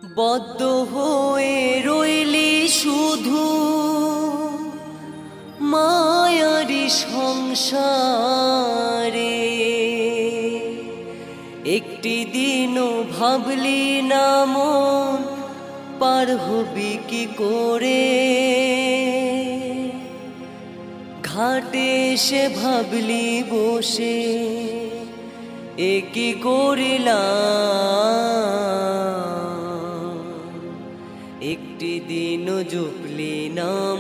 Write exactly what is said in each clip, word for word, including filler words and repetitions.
বদ্ধ হয়ে রইলি শুধু মায়ারি সংসারে, একটি দিনও ভাবলি না মন পার হবি কি করে। ঘাটে এসে ভাবলি বসে এ কি করিলাম, একটি দিনও জপলি নাম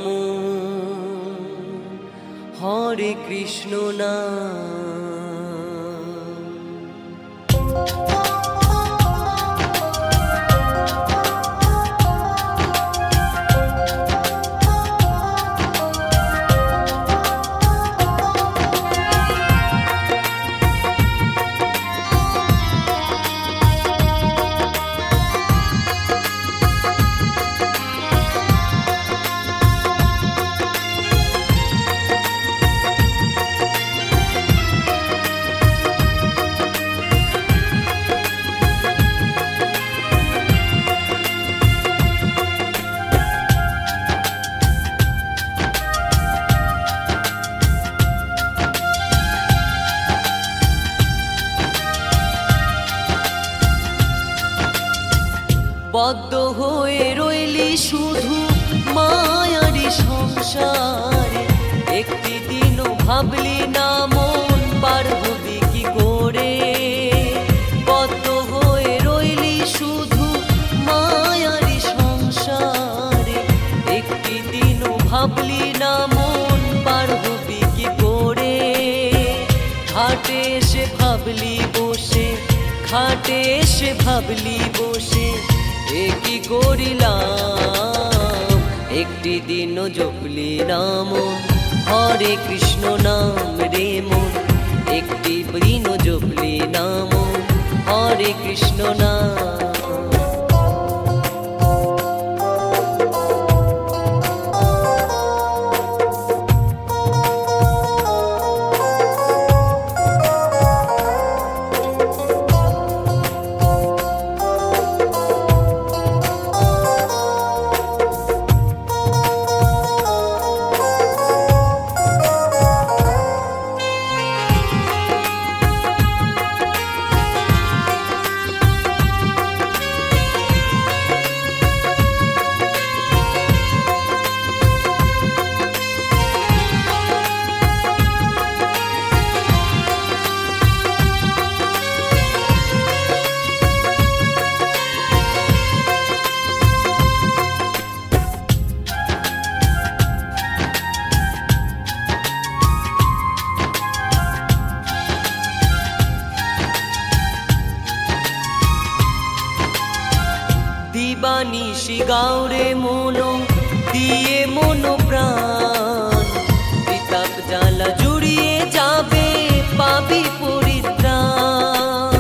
হরে কৃষ্ণ নাম। বদ্ধ হয়ে রইলি শুধু মায়ারি সংসারে, একটি দিনও ভাবলি না মন পার হবি কি করে। বদ্ধ হয়ে রইলি শুধু মায়ারি সংসারে, একটি দিনও ভাবলি না মন পার হবি কি করে। ঘাটে এসে ভাবলি বসে, ঘাটে এসে ভাবলি বসে এ কি করিলাম, একটি দিনও জপলি নাম হরে কৃষ্ণ নাম রে মন, একটি দিনও জপলি নাম হরে কৃষ্ণ নাম। দিবানিশি গাওরে মনো দিয়ে মনো প্রাণ, বিতাপ জ্বালা জুড়িয়ে যাবে পাবি পরিত্রাণ।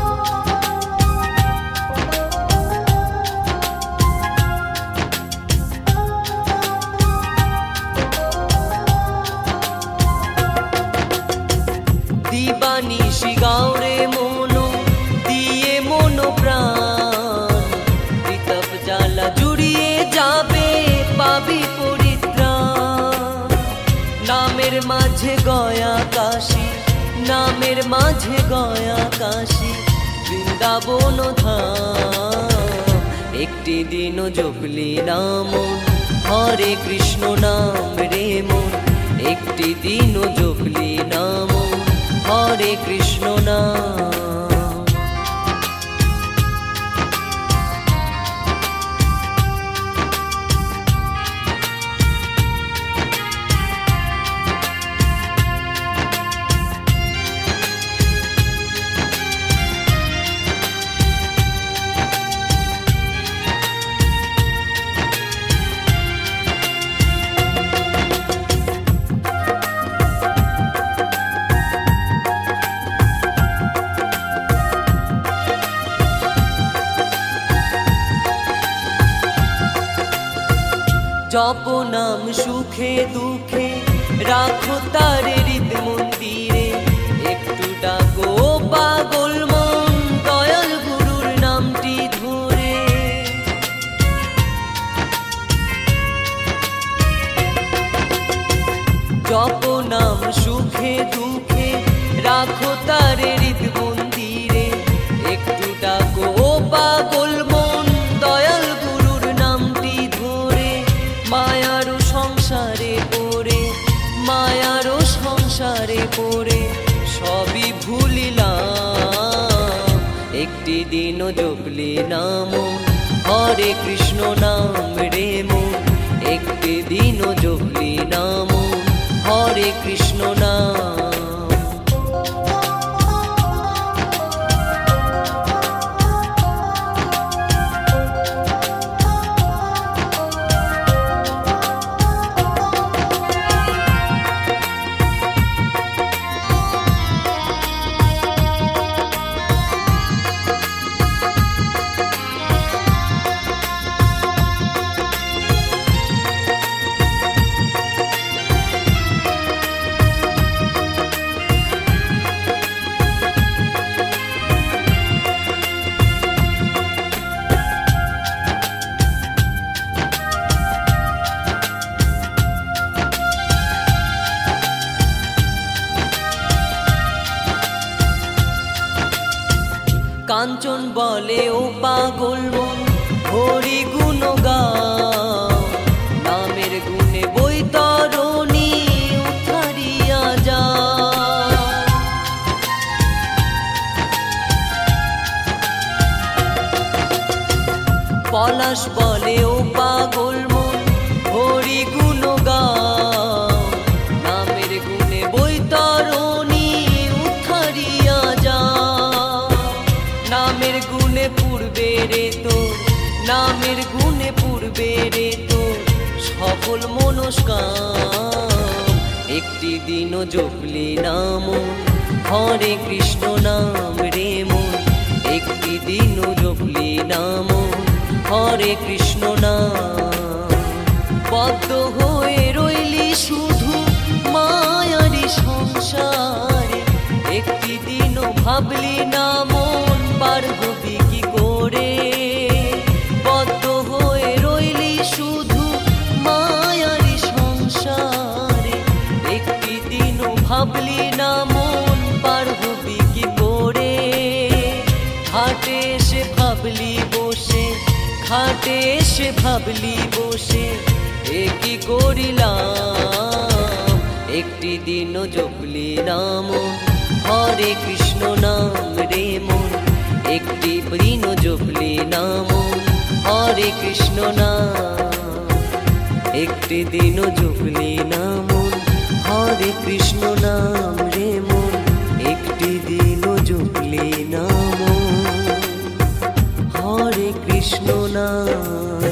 দিবানিশি গাওরে মনো দিয়ে মনো প্রাণ, জ্বালা জুড়িয়ে যাবে পাবি পরিত্রাণ। নামের মাঝে গয়া কাশী, নামের মাঝে গয়া কাশী বৃন্দাবন ধাম, একটি দিনও জপলি নাম হরে কৃষ্ণ নাম রে মন, একটি দিনও জপলি নাম হরে কৃষ্ণ নাম। জপ নাম সুখে দুঃখে রাখো তারে হৃদ মন্দিরে, একটু ডাকো পাগল মন দয়াল গুরুর নামটি ধরে। নাম সুখে দুঃখে রাখো তারে হৃদ মন্দিরে। একটু ডাকো ও পাগল মন দয়াল গুরুর নামটি ধরে, মায়ারও সংসারে পড়ে, মায়ারও সংসারে পড়ে সবই ভুলিলাম। একটি দিনও জপলি নাম হরে কৃষ্ণ নাম রে মন, একটি দিনও জপলি নাম হরে কৃষ্ণ নাম। কাঞ্চন বলে ও পাগল মন হরি গুণ গাও, নামের গুণে বৈতরণী উঠারিয়া যাও। পলাশ বলে ও পাগল মন হরি গুণ গাও, নামের গুণে বৈতরণী উঠারিয়া যাও। নামের গুণে পূর্বে রে তোর, নামের গুণে পূর্বে রে তোর সকল মনস্কাম। একটি দিনও জপলি নাম হরে কৃষ্ণ নাম রে মন, একটি দিনও জপলি নাম হরে কৃষ্ণ নাম। বদ্ধ হয়ে রইলি শুধু মায়ারি সংসারে, একটি দিনও ভাবলি না মন পার হবি কি করে। বদ্ধ হয়ে রইলি শুধু মায়ারি সংসারে, একটি দিনও ভাবলি না মন পার হবি কি করে। ঘাটে এসে ভাবলি বসে, ঘাটে এসে ভাবলি বসে এ কি করিলাম। একটি দিনও জপলি নাম হরে কৃষ্ণ নাম রে মন, একটি দিনও জপলি নাম হরে কৃষ্ণ নাম। একটি দিনও জপলি নাম হরে কৃষ্ণ নাম রে মন, একটি দিনও জপলি নাম হরে কৃষ্ণ নাম।